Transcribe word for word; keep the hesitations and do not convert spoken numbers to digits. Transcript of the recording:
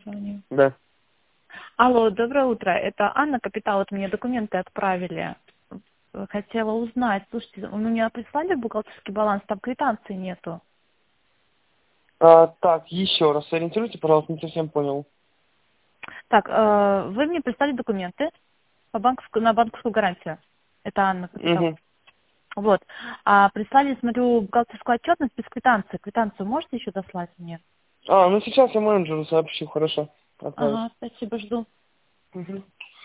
Звоню. Да. Алло, доброе утро. Это Анна Капитал. Вот мне документы отправили. Хотела узнать. Слушайте, у меня прислали бухгалтерский баланс, там квитанции нету. А, так, еще раз сориентируйте, пожалуйста, не совсем понял. Так, э, вы мне прислали документы по банковскую, на банковскую гарантию. Это Анна Капитал. Угу. Вот. А прислали, смотрю, бухгалтерскую отчетность без квитанции. Квитанцию можете еще дослать мне? А, ну сейчас я менеджеру сообщу, хорошо. Отправить. Ага, спасибо, жду. Угу.